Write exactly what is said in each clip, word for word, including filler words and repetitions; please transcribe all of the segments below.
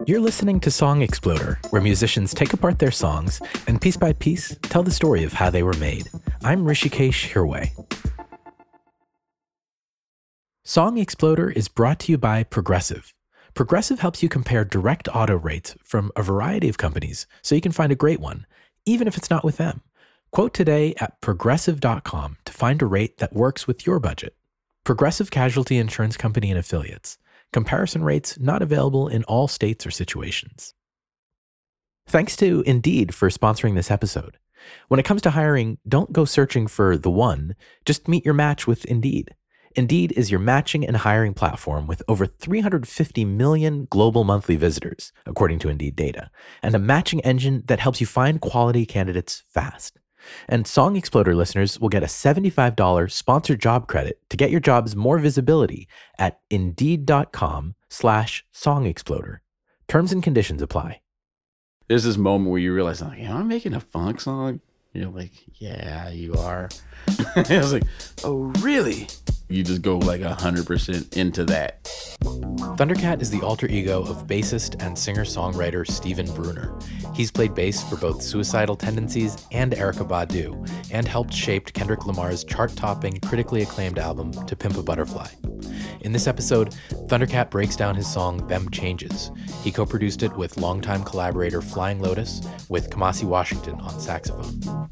You're listening to Song Exploder, where musicians take apart their songs and piece by piece tell the story of how they were made. I'm Rishikesh Hirway. Song Exploder is brought to you by Progressive. Progressive helps you compare direct auto rates from a variety of companies so you can find a great one, even if it's not with them. Quote today at progressive dot com to find a rate that works with your budget. Progressive Casualty Insurance Company and Affiliates. Comparison rates not available in all states or situations. Thanks to Indeed for sponsoring this episode. When it comes to hiring, don't go searching for the one, just meet your match with Indeed. Indeed is your matching and hiring platform with over three hundred fifty million global monthly visitors, according to Indeed data, and a matching engine that helps you find quality candidates fast. And Song Exploder listeners will get a seventy-five dollars sponsored job credit to get your jobs more visibility at indeed.com slash song exploder. Terms and conditions apply. There's this moment where you realize, like, am I making a funk song? You're like, yeah, you are. I was like, oh, really? You just go like one hundred percent into that. Thundercat is the alter ego of bassist and singer-songwriter Steven Bruner. He's played bass for both Suicidal Tendencies and Erykah Badu, and helped shape Kendrick Lamar's chart-topping, critically acclaimed album To Pimp a Butterfly. In this episode, Thundercat breaks down his song Them Changes. He co-produced it with longtime collaborator Flying Lotus, with Kamasi Washington on saxophone.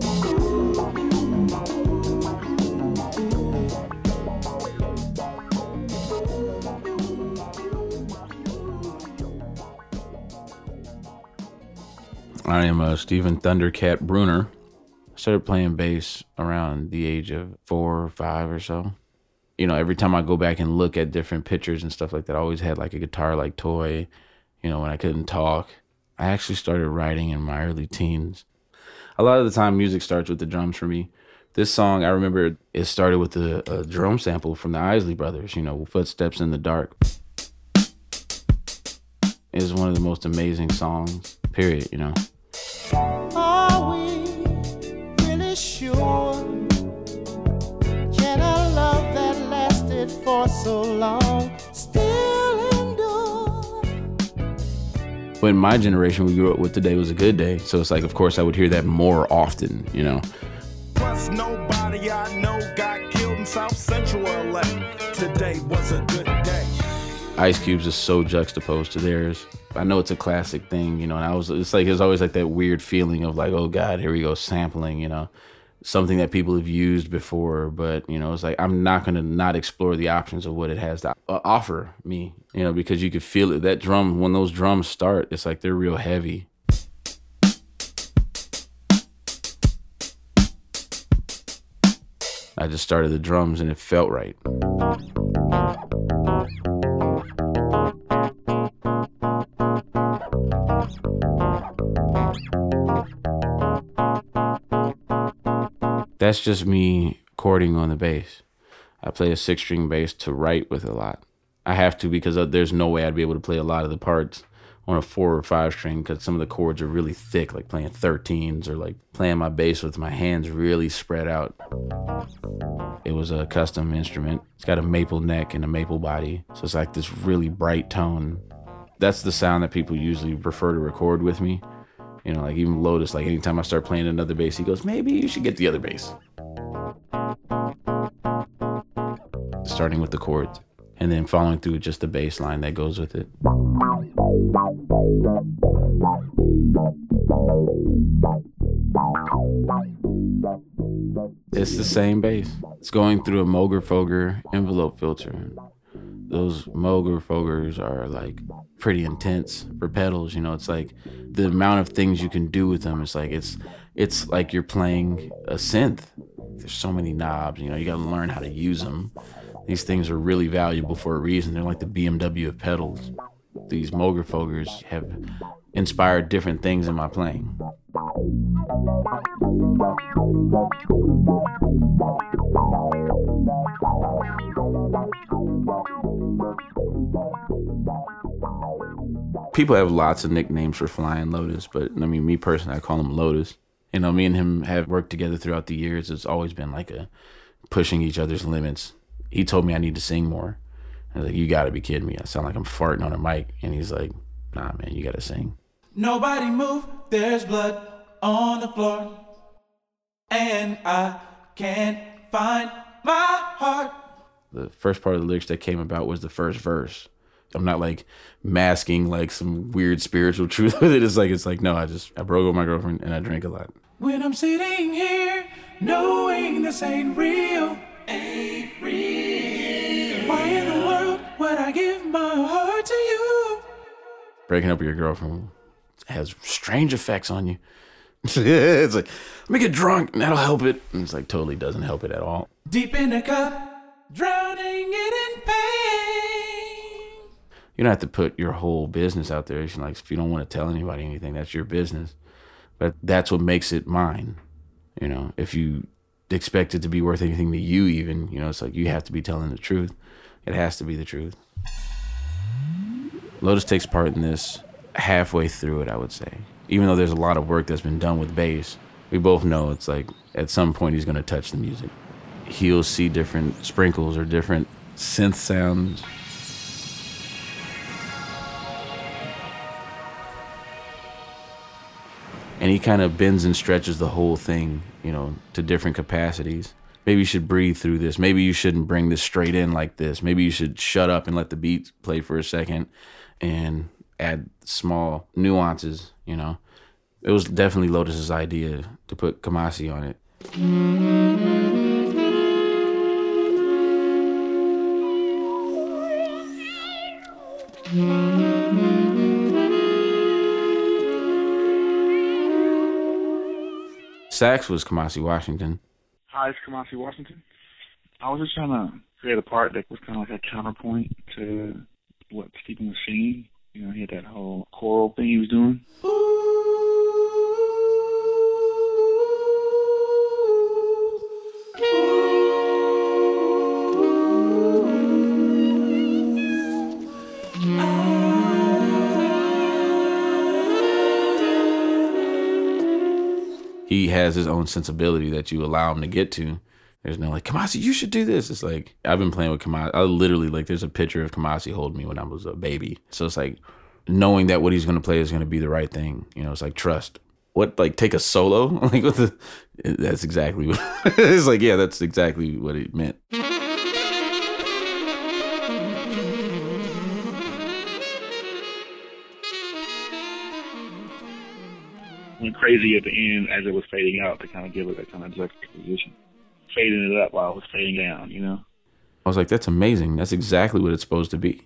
I am uh, Steven Thundercat Bruner. I started playing bass around the age of four or five or so. You know, every time I go back and look at different pictures and stuff like that, I always had like a guitar-like toy, you know, when I couldn't talk. I actually started writing in my early teens. A lot of the time, music starts with the drums for me. This song, I remember it started with a, a drum sample from the Isley Brothers, you know, Footsteps in the Dark. It was one of the most amazing songs, period, you know. Are we really sure? Can a love that lasted for so long still endure? When my generation, we grew up with Today Was a Good Day. So it's like, of course, I would hear that more often, you know. Plus, nobody I know got killed in South Central L A. Today was a good day. Ice Cube's is so juxtaposed to theirs. I know it's a classic thing, you know, and I was, it's like, it's always like that weird feeling of like, oh God, here we go, sampling, you know, something that people have used before, but, you know, it's like, I'm not going to not explore the options of what it has to offer me, you know, because you could feel it, that drum, when those drums start, it's like, they're real heavy. I just started the drums and it felt right. That's just me chording on the bass. I play a six-string bass to write with a lot. I have to because there's no way I'd be able to play a lot of the parts on a four or five string because some of the chords are really thick, like playing thirteens or like playing my bass with my hands really spread out. It was a custom instrument. It's got a maple neck and a maple body, so it's like this really bright tone. That's the sound that people usually prefer to record with me. You know, like even Lotus, like anytime I start playing another bass, he goes, maybe you should get the other bass. Starting with the chords and then following through with just the bass line that goes with it. It's the same bass. It's going through a Moger Foger envelope filter. Those Moger Fogers are like pretty intense for pedals, you know. It's like the amount of things you can do with them. It's like it's it's like you're playing a synth. There's so many knobs, you know. You got to learn how to use them. These things are really valuable for a reason. They're like the B M W of pedals. These Moger Fogers have inspired different things in my playing. People have lots of nicknames for Flying Lotus, but I mean, me personally, I call him Lotus. You know, me and him have worked together throughout the years. It's always been like a pushing each other's limits. He told me I need to sing more. I was like, you gotta be kidding me. I sound like I'm farting on a mic. And he's like, nah, man, you gotta sing. Nobody move, there's blood on the floor, and I can't find my heart. The first part of the lyrics that came about was the first verse. I'm not like masking like some weird spiritual truth with it. It's like, it's like, no, I just, I broke up with my girlfriend and I drank a lot. When I'm sitting here, knowing this ain't real, ain't real. Why in the world would I give my heart to you? Breaking up with your girlfriend has strange effects on you. It's like, let me get drunk and that'll help it. And it's like, totally doesn't help it at all. Deep in the cup, drowning it in pain. You don't have to put your whole business out there. It's like, if you don't want to tell anybody anything, that's your business. But that's what makes it mine. You know, if you expect it to be worth anything to you even, you know, it's like you have to be telling the truth. It has to be the truth. Lotus takes part in this halfway through it, I would say. Even though there's a lot of work that's been done with bass, we both know it's like at some point he's going to touch the music. He'll see different sprinkles or different synth sounds. And he kind of bends and stretches the whole thing, you know, to different capacities. Maybe you should breathe through this. Maybe you shouldn't bring this straight in like this. Maybe you should shut up and let the beat play for a second and add small nuances, you know. It was definitely Lotus's idea to put Kamasi on it. Sax was Kamasi Washington. Hi, it's Kamasi Washington. I was just trying to create a part that was kind of like a counterpoint to what Stephen was singing. You know, he had that whole choral thing he was doing. He has his own sensibility that you allow him to get to. There's no like, Kamasi, you should do this. It's like, I've been playing with Kamasi. I literally, like, there's a picture of Kamasi holding me when I was a baby. So it's like, knowing that what he's going to play is going to be the right thing. You know, it's like trust. What, like, take a solo? Like, what the, that's exactly what, it's like, yeah, that's exactly what it meant. Went crazy at the end as it was fading out to kind of give it that kind of juxtaposition. Fading it up while it was fading down, you know? I was like, that's amazing. That's exactly what it's supposed to be.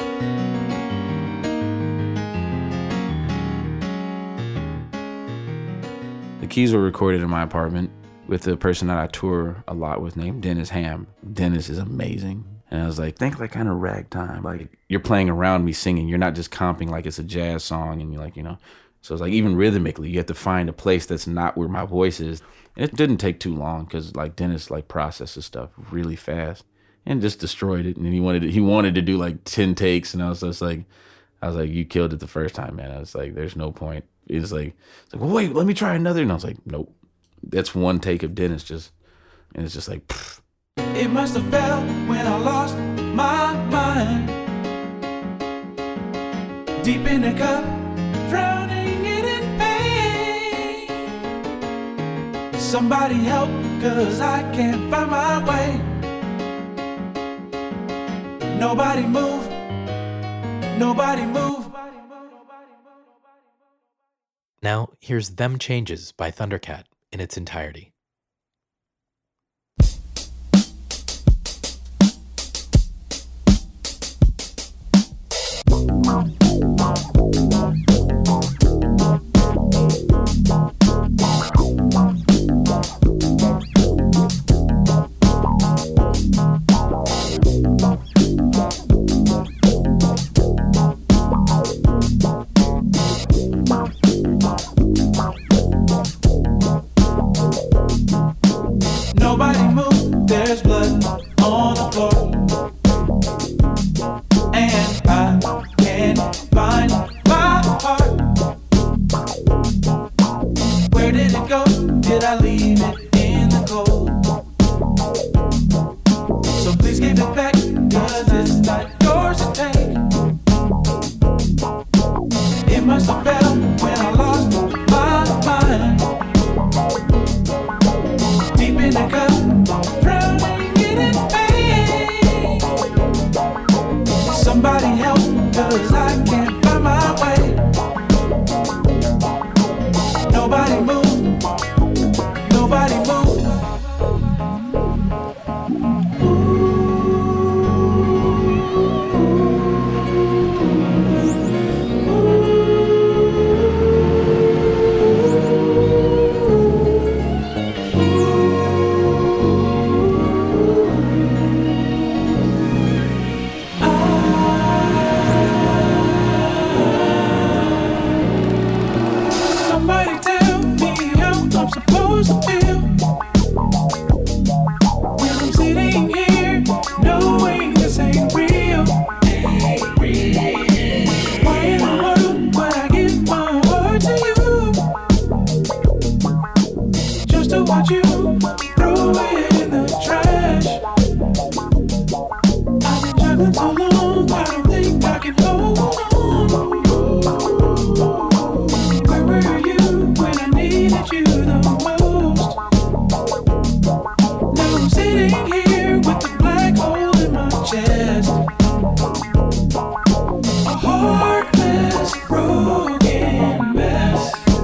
The keys were recorded in my apartment with the person that I tour a lot with named Dennis Ham. Dennis is amazing. And I was like, think like kind of ragtime. Like, you're playing around me singing. You're not just comping like it's a jazz song and you're like, you know. So it's like, even rhythmically, you have to find a place that's not where my voice is. And it didn't take too long because like Dennis like processes stuff really fast and just destroyed it. And he wanted to, he wanted to do like ten takes. And I was just like, I was like, you killed it the first time, man. I was like, there's no point. It's like, it's like, well, wait, let me try another. And I was like, nope. That's one take of Dennis just, and it's just like, pfft. It must have fell when I lost my mind. Deep in the cup, drowning it in pain. Somebody help, cause I can't find my way. Nobody move, nobody move. Now, here's Them Changes by Thundercat in its entirety. it must have felt when I lost my mind. Deep in the cup, drowning in pain. Somebody help, 'cause I can't find my way. Nobody move, nobody move. Somebody tell me how I'm supposed to feel when I'm sitting here knowing this ain't real. Ain't real. Why in the world would I give my heart to you just to watch you throw it in the trash? I've been juggling so long, I don't think I can hold on. Where were you when I needed you the most? Now I'm sitting here with the black hole in my chest. A heartless, broken mess.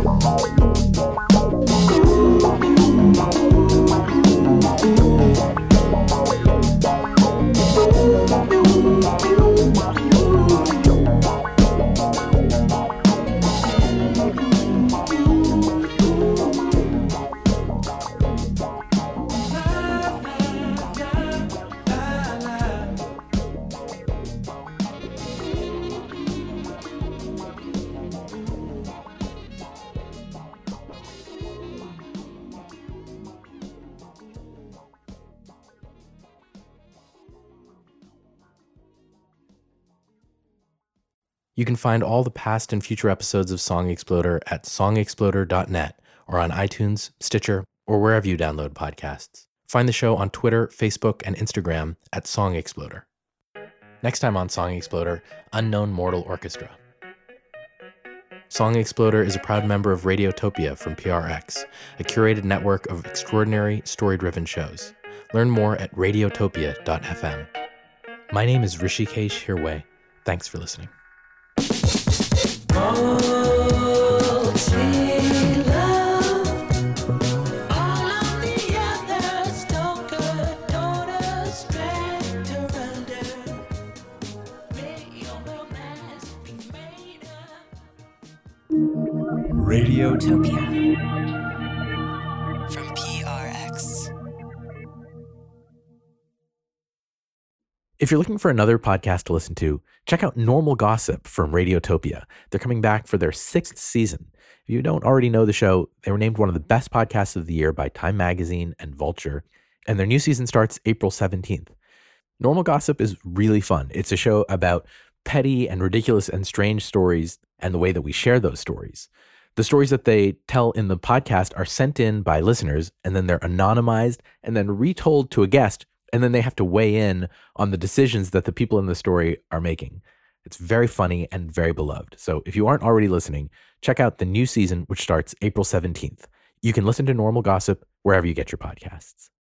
You can find all the past and future episodes of Song Exploder at song exploder dot net or on iTunes, Stitcher, or wherever you download podcasts. Find the show on Twitter, Facebook, and Instagram at Song Exploder. Next time on Song Exploder, Unknown Mortal Orchestra. Song Exploder is a proud member of Radiotopia from P R X, a curated network of extraordinary, story-driven shows. Learn more at radiotopia dot f m. My name is Rishikesh Hirway. Thanks for listening. Radiotopia from P R X. If you're looking for another podcast to listen to, check out Normal Gossip from Radiotopia. They're coming back for their sixth season. If you don't already know the show, they were named one of the best podcasts of the year by Time Magazine and Vulture, and their new season starts April seventeenth. Normal Gossip is really fun. It's a show about petty and ridiculous and strange stories and the way that we share those stories. The stories that they tell in the podcast are sent in by listeners, and then they're anonymized and then retold to a guest, and then they have to weigh in on the decisions that the people in the story are making. It's very funny and very beloved. So if you aren't already listening, check out the new season, which starts April seventeenth. You can listen to Normal Gossip wherever you get your podcasts.